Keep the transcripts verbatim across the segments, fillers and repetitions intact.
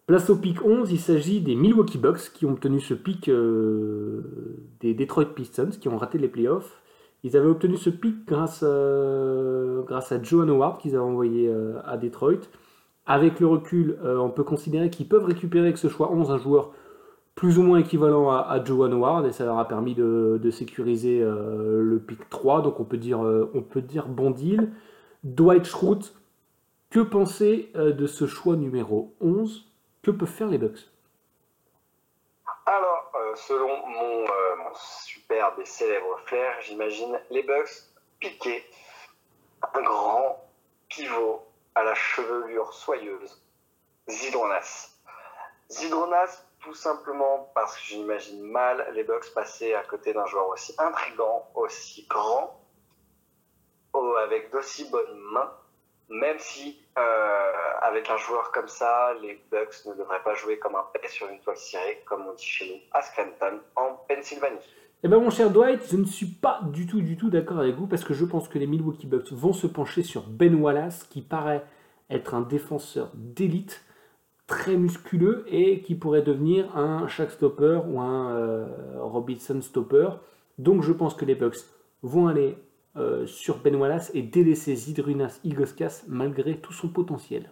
Place au pick onze, il s'agit des Milwaukee Bucks qui ont obtenu ce pick euh, des Detroit Pistons qui ont raté les playoffs. Ils avaient obtenu ce pick grâce à, grâce à Johan Howard qu'ils avaient envoyé euh, à Detroit. Avec le recul, euh, on peut considérer qu'ils peuvent récupérer avec ce choix onze un joueur plus ou moins équivalent à, à Johan Howard et ça leur a permis de, de sécuriser euh, le pick trois. Donc on peut dire, euh, on peut dire bon deal. Dwight Schrute, que penser euh, de ce choix numéro onze? Que peuvent faire les Bucks? Alors, euh, selon mon, euh, mon superbe et célèbre flair, j'imagine les Bucks piquer un grand pivot à la chevelure soyeuse, Zydronas. Zydronas, tout simplement parce que j'imagine mal les Bucks passer à côté d'un joueur aussi intrigant, aussi grand, oh, avec d'aussi bonnes mains, même si euh, avec un joueur comme ça, les Bucks ne devraient pas jouer comme un pet sur une toile cirée, comme on dit chez nous à Scranton, en Pennsylvanie. Eh bien mon cher Dwight, je ne suis pas du tout du tout d'accord avec vous parce que je pense que les Milwaukee Bucks vont se pencher sur Ben Wallace qui paraît être un défenseur d'élite, très musculeux et qui pourrait devenir un Shaq Stopper ou un euh, Robinson Stopper. Donc je pense que les Bucks vont aller euh, sur Ben Wallace et délaisser Zydrunas Ilgauskas malgré tout son potentiel.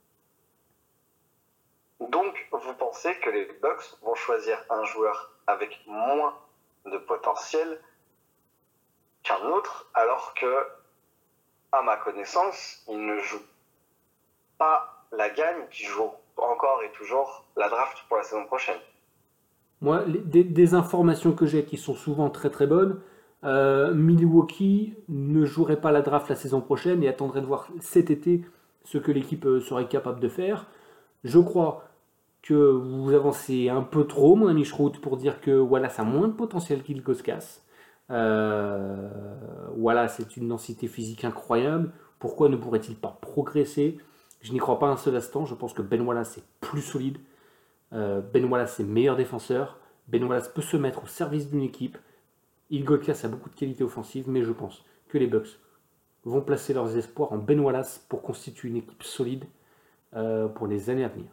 Donc, vous pensez que les Bucks vont choisir un joueur avec moins de potentiel qu'un autre, alors que, à ma connaissance, il ne joue pas la gagne, qui joue encore et toujours la draft pour la saison prochaine. Moi, les- des, des informations que j'ai qui sont souvent très très bonnes, euh, Milwaukee ne jouerait pas la draft la saison prochaine et attendrait de voir cet été ce que l'équipe euh, serait capable de faire. Je crois que vous avancez un peu trop, mon ami Schrout, pour dire que Wallace a moins de potentiel qu'il Goskas. Euh, Wallace c'est une densité physique incroyable. Pourquoi ne pourrait-il pas progresser? Je n'y crois pas un seul instant. Je pense que Ben Wallace est plus solide. Euh, Ben Wallace est meilleur défenseur. Ben Wallace peut se mettre au service d'une équipe. Ilgolkas a beaucoup de qualités offensives, mais je pense que les Bucks vont placer leurs espoirs en Ben Wallace pour constituer une équipe solide euh, pour les années à venir.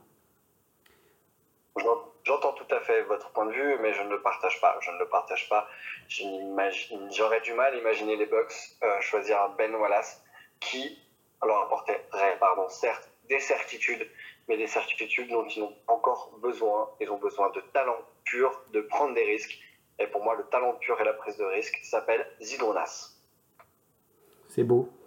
J'entends tout à fait votre point de vue, mais je ne le partage pas. Je ne le partage pas. J'aurais du mal à imaginer les Bucks euh, choisir un Ben Wallace qui leur apporterait, pardon, certes, des certitudes, mais des certitudes dont ils n'ont encore besoin. Ils ont besoin de talent pur, de prendre des risques. Et pour moi, le talent pur et la prise de risque s'appelle Zydronas. C'est beau.